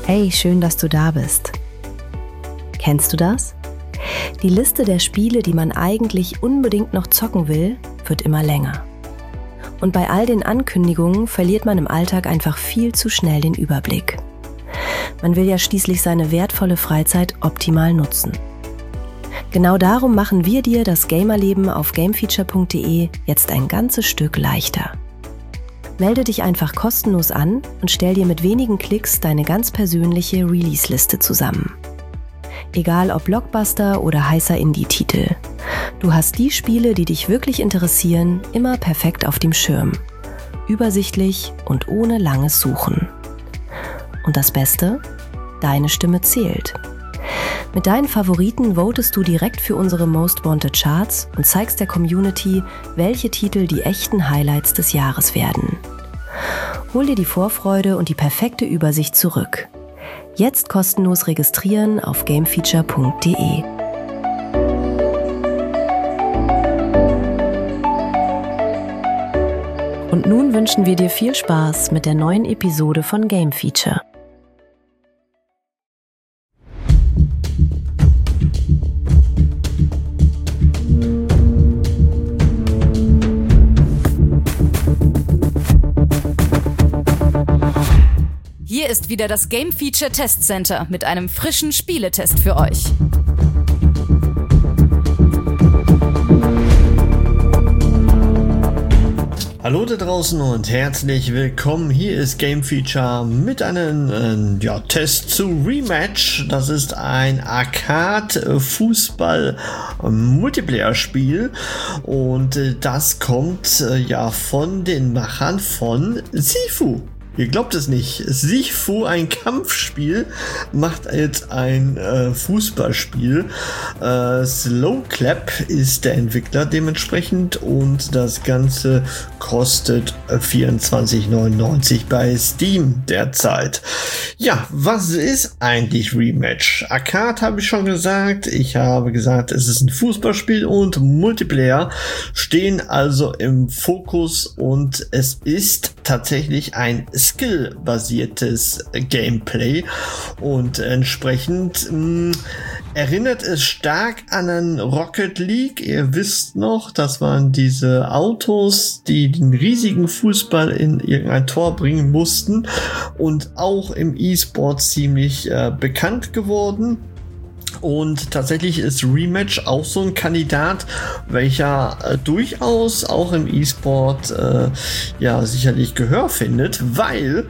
Hey, schön, dass du da bist. Kennst du das? Die Liste der Spiele, die man eigentlich unbedingt noch zocken will, wird immer länger. Und bei all den Ankündigungen verliert man im Alltag einfach viel zu schnell den Überblick. Man will ja schließlich seine wertvolle Freizeit optimal nutzen. Genau darum machen wir dir das Gamerleben auf gamefeature.de jetzt ein ganzes Stück leichter. Melde dich einfach kostenlos an und stell dir mit wenigen Klicks deine ganz persönliche Release-Liste zusammen. Egal ob Blockbuster oder heißer Indie-Titel. Du hast die Spiele, die dich wirklich interessieren, immer perfekt auf dem Schirm. Übersichtlich und ohne langes Suchen. Und das Beste? Deine Stimme zählt. Mit deinen Favoriten votest du direkt für unsere Most Wanted Charts und zeigst der Community, welche Titel die echten Highlights des Jahres werden. Hol dir die Vorfreude und die perfekte Übersicht zurück. Jetzt kostenlos registrieren auf gamefeature.de. Und nun wünschen wir dir viel Spaß mit der neuen Episode von Game Feature. Hier ist wieder das Game Feature Test Center mit einem frischen Spieletest für euch. Hallo da draußen und herzlich willkommen. Hier ist Game Feature mit einem Test zu Rematch. Das ist ein Arcade-Fußball-Multiplayer-Spiel und das kommt von den Machern von Sifu. Ihr glaubt es nicht. Sifu, ein Kampfspiel, macht jetzt ein Fußballspiel. Slow Clap ist der Entwickler dementsprechend und das Ganze kostet 24,99 bei Steam derzeit. Ja, was ist eigentlich Rematch? Arcade habe ich schon gesagt. Ich habe gesagt, es ist ein Fußballspiel und Multiplayer stehen also im Fokus und es ist tatsächlich ein Skill-basiertes Gameplay und entsprechend erinnert es stark an einen Rocket League. Ihr wisst noch, das waren diese Autos, die den riesigen Fußball in irgendein Tor bringen mussten und auch im E-Sport ziemlich bekannt geworden. Und tatsächlich ist Rematch auch so ein welcher durchaus auch im E-Sport sicherlich Gehör findet, weil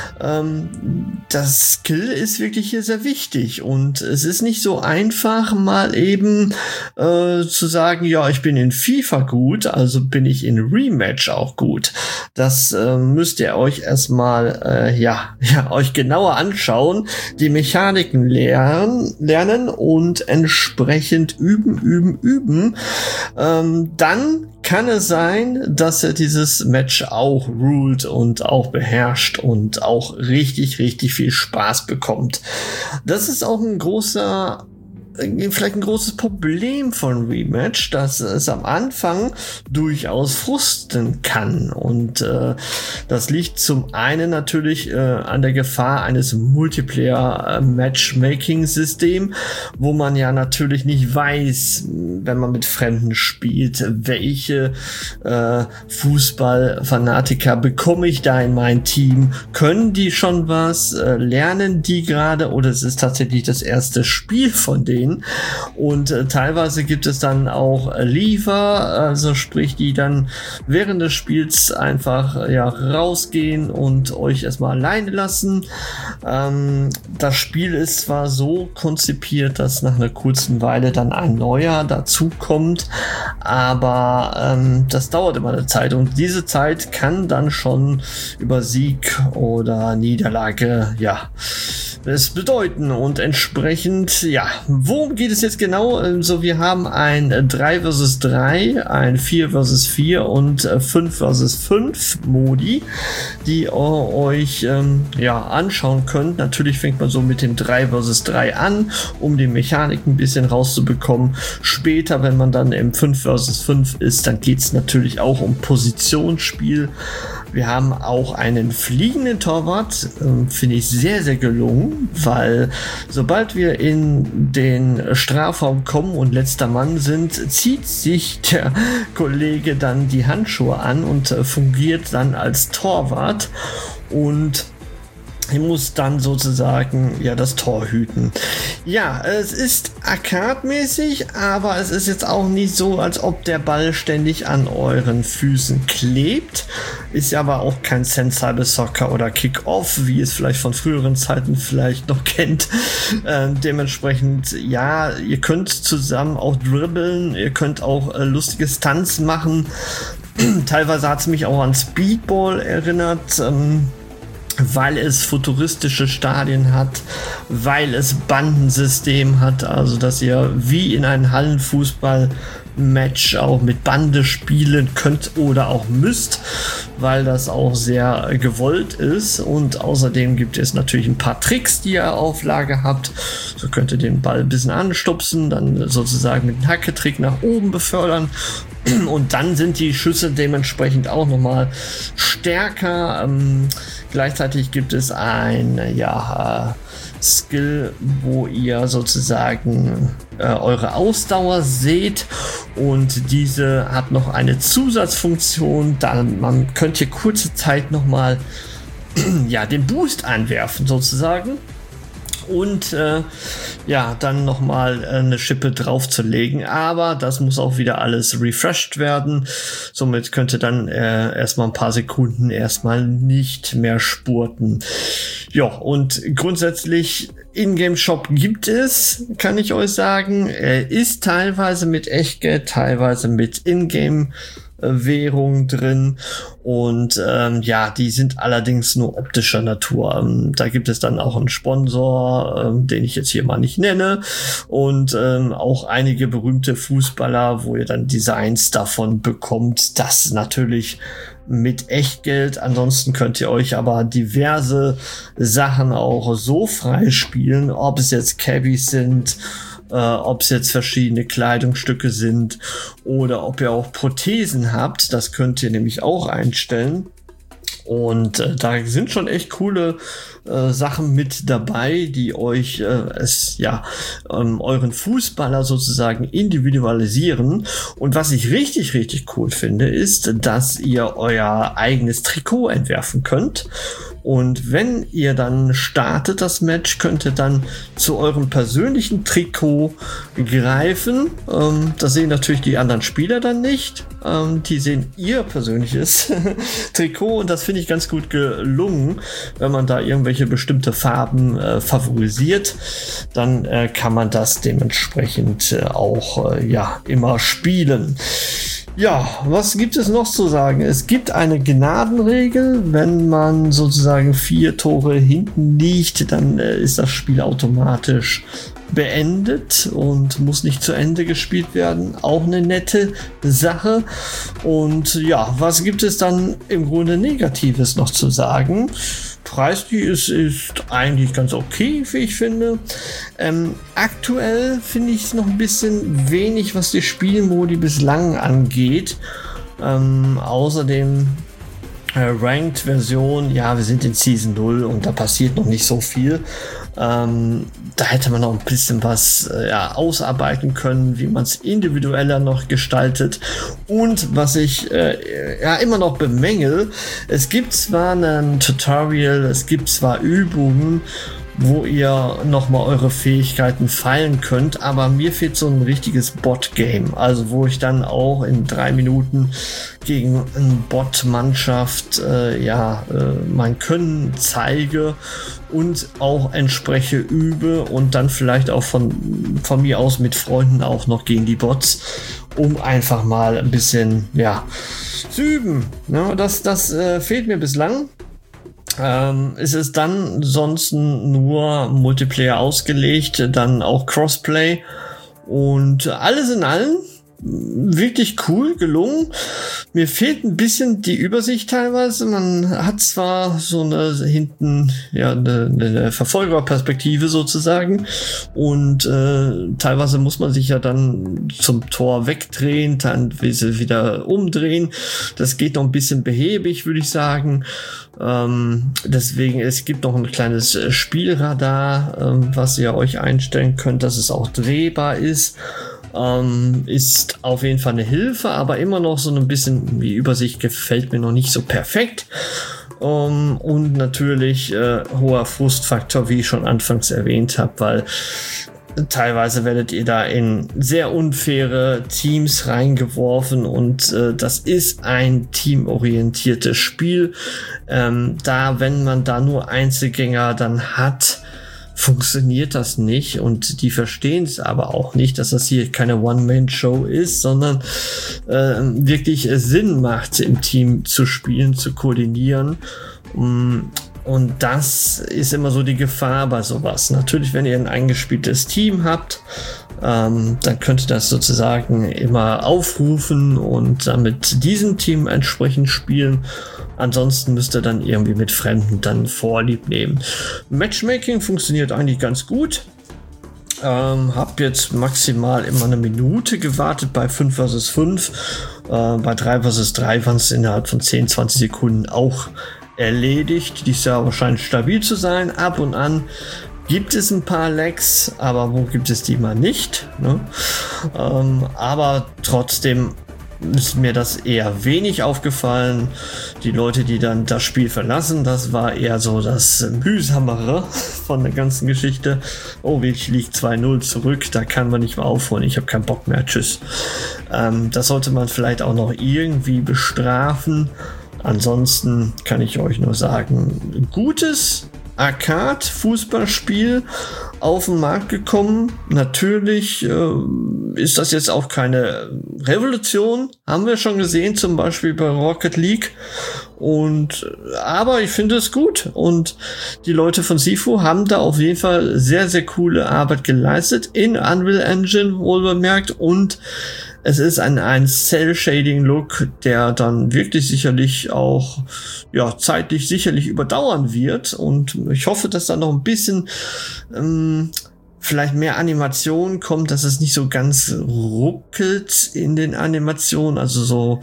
das Skill ist wirklich hier sehr wichtig und es ist nicht so einfach mal eben zu sagen, ja, ich bin in FIFA gut, also bin ich in Rematch auch gut. Das müsst ihr euch erstmal euch genauer anschauen, die Mechaniken lernen und entsprechend üben. Dann kann es sein, dass er dieses Match auch ruled und auch beherrscht und auch richtig, richtig viel Spaß bekommt. Das ist auch vielleicht ein großes Problem von Rematch, dass es am Anfang durchaus frusten kann und das liegt zum einen natürlich an der Gefahr eines Multiplayer-Matchmaking-System, wo man ja natürlich nicht weiß, wenn man mit Fremden spielt, welche Fußballfanatiker bekomme ich da in mein Team, können die schon was, lernen die gerade oder es ist tatsächlich das erste Spiel von denen. Und teilweise gibt es dann auch Leaver, also sprich, die dann während des Spiels einfach rausgehen und euch erstmal alleine lassen. Das Spiel ist zwar so konzipiert, dass nach einer kurzen Weile dann ein neuer dazukommt, aber das dauert immer eine Zeit und diese Zeit kann dann schon über Sieg oder Niederlage es bedeuten und entsprechend, worum geht es jetzt genau? So, wir haben ein 3 vs 3, ein 4 vs 4 und 5 vs 5 Modi, die ihr euch anschauen könnt. Natürlich fängt man so mit dem 3 vs 3 an, um die Mechanik ein bisschen rauszubekommen. Später, wenn man dann im 5 vs 5 ist, dann geht es natürlich auch um Positionsspiel. Wir haben auch einen fliegenden Torwart, finde ich sehr, sehr gelungen, weil sobald wir in den Strafraum kommen und letzter Mann sind, zieht sich der Kollege dann die Handschuhe an und fungiert dann als Torwart und ich muss dann sozusagen ja das Tor hüten. Ja, es ist arcade-mäßig, aber es ist jetzt auch nicht so, als ob der Ball ständig an euren Füßen klebt. Ist ja aber auch kein Sensible Soccer oder Kick-Off, wie es vielleicht von früheren Zeiten vielleicht noch kennt. Dementsprechend, ja, ihr könnt zusammen auch dribbeln, ihr könnt auch lustige Stunts machen. Teilweise hat es mich auch an Speedball erinnert, weil es futuristische Stadien hat, weil es Bandensystem hat, also dass ihr wie in einem Hallenfußball-Match auch mit Bande spielen könnt oder auch müsst, weil das auch sehr gewollt ist und außerdem gibt es natürlich ein paar Tricks, die ihr auf Lager habt. So könnt ihr den Ball ein bisschen anstupsen, dann sozusagen mit einem Hacketrick nach oben befördern. Und dann sind die Schüsse dementsprechend auch nochmal stärker. Gleichzeitig gibt es ein Skill, wo ihr sozusagen eure Ausdauer seht und diese hat noch eine Zusatzfunktion. Dann man könnt ihr kurze Zeit nochmal den Boost anwerfen sozusagen. Und dann nochmal eine Schippe draufzulegen. Aber das muss auch wieder alles refreshed werden. Somit könnt ihr dann erstmal ein paar Sekunden erstmal nicht mehr spurten. Ja, und grundsätzlich Ingame-Shop gibt es, kann ich euch sagen. Er ist teilweise mit Echtgeld, teilweise mit Ingame Währung drin und die sind allerdings nur optischer Natur. Da gibt es dann auch einen Sponsor, den ich jetzt hier mal nicht nenne und auch einige berühmte Fußballer, wo ihr dann Designs davon bekommt. Das natürlich mit Echtgeld. Ansonsten könnt ihr euch aber diverse Sachen auch so freispielen, ob es jetzt Cabbies sind, ob es jetzt verschiedene Kleidungsstücke sind oder ob ihr auch Prothesen habt. Das könnt ihr nämlich auch einstellen. Und da sind schon echt coole Sachen mit dabei, die euch euren Fußballer sozusagen individualisieren. Und was ich richtig, richtig cool finde, ist, dass ihr euer eigenes Trikot entwerfen könnt. Und wenn ihr dann startet das Match, könnt ihr dann zu eurem persönlichen Trikot greifen. Das sehen natürlich die anderen Spieler dann nicht. Die sehen ihr persönliches Trikot und das finde ich ganz gut gelungen. Wenn man da irgendwelche bestimmte Farben favorisiert, dann kann man das dementsprechend auch immer spielen. Ja, was gibt es noch zu sagen? Es gibt eine Gnadenregel. Wenn man sozusagen 4 Tore hinten liegt, dann ist das Spiel automatisch beendet und muss nicht zu Ende gespielt werden. Auch eine nette Sache. Und ja, was gibt es dann im Grunde Negatives noch zu sagen? Preis, die ist eigentlich ganz okay, wie ich finde. Aktuell finde ich es noch ein bisschen wenig, was die Spielmodi bislang angeht. Außerdem Ranked-Version, wir sind in Season 0 und da passiert noch nicht so viel. Da hätte man noch ein bisschen was ausarbeiten können, wie man es individueller noch gestaltet. Und was ich immer noch bemängel, es gibt zwar ein Tutorial, es gibt zwar Übungen, wo ihr nochmal eure Fähigkeiten feilen könnt, aber mir fehlt so ein richtiges Bot-Game, also wo ich dann auch in 3 Minuten gegen eine Bot-Mannschaft mein Können zeige und auch entsprechend übe und dann vielleicht auch von mir aus mit Freunden auch noch gegen die Bots, um einfach mal ein bisschen zu üben. Ja, das fehlt mir bislang. Es ist dann sonst nur Multiplayer ausgelegt, dann auch Crossplay und alles in allem wirklich cool gelungen. Mir fehlt ein bisschen die Übersicht teilweise. Man hat zwar so eine Verfolgerperspektive sozusagen und teilweise muss man sich ja dann zum Tor wegdrehen, dann wieder umdrehen. Das geht noch ein bisschen behäbig, würde ich sagen. Deswegen, es gibt noch ein kleines Spielradar, was ihr euch einstellen könnt, dass es auch drehbar ist. Ist auf jeden Fall eine Hilfe, aber immer noch so ein bisschen, die Übersicht gefällt mir noch nicht so perfekt. Und natürlich hoher Frustfaktor, wie ich schon anfangs erwähnt habe, weil teilweise werdet ihr da in sehr unfaire Teams reingeworfen und das ist ein teamorientiertes Spiel. Wenn man da nur Einzelgänger dann hat, funktioniert das nicht und die verstehen es aber auch nicht, dass das hier keine One-Man-Show ist, sondern wirklich Sinn macht, im Team zu spielen, zu koordinieren. Und das ist immer so die Gefahr bei sowas. Natürlich, wenn ihr ein eingespieltes Team habt, dann könnt ihr das sozusagen immer aufrufen und dann mit diesem Team entsprechend spielen. Ansonsten müsst ihr dann irgendwie mit Fremden dann Vorlieb nehmen. Matchmaking funktioniert eigentlich ganz gut. Hab jetzt maximal immer eine Minute gewartet bei 5 vs 5. Bei 3 vs 3 waren es innerhalb von 10-20 Sekunden auch erledigt. Die ist ja wahrscheinlich stabil zu sein. Ab und an gibt es ein paar Lags, aber wo gibt es die mal nicht? Ne? Aber trotzdem ist mir das eher wenig aufgefallen. Die Leute, die dann das Spiel verlassen, das war eher so das mühsamere von der ganzen Geschichte. Oh, ich liege 2-0 zurück, da kann man nicht mehr aufholen, ich habe keinen Bock mehr, tschüss. Das sollte man vielleicht auch noch irgendwie bestrafen. Ansonsten kann ich euch nur sagen, gutes Arcade-Fußballspiel auf den Markt gekommen. Natürlich ist das jetzt auch keine Revolution, haben wir schon gesehen, zum Beispiel bei Rocket League. Aber ich finde es gut und die Leute von Sifu haben da auf jeden Fall sehr, sehr coole Arbeit geleistet in Unreal Engine, wohlbemerkt, und es ist ein Cell-Shading-Look, der dann wirklich sicherlich auch zeitlich sicherlich überdauern wird. Und ich hoffe, dass da noch ein bisschen vielleicht mehr Animation kommt, dass es nicht so ganz ruckelt in den Animationen. Also so,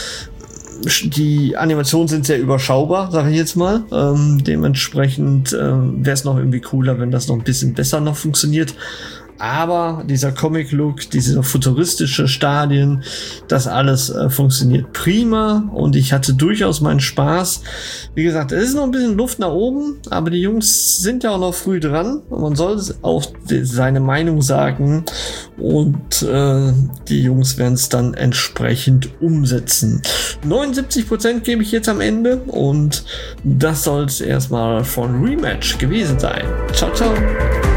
die Animationen sind sehr überschaubar, sage ich jetzt mal. Dementsprechend wäre es noch irgendwie cooler, wenn das noch ein bisschen besser noch funktioniert. Aber dieser Comic-Look, diese futuristische Stadien, das alles funktioniert prima und ich hatte durchaus meinen Spaß. Wie gesagt, es ist noch ein bisschen Luft nach oben, aber die Jungs sind ja auch noch früh dran und man soll auch seine Meinung sagen und die Jungs werden es dann entsprechend umsetzen. 79% gebe ich jetzt am Ende und das soll es erstmal von Rematch gewesen sein. Ciao, ciao.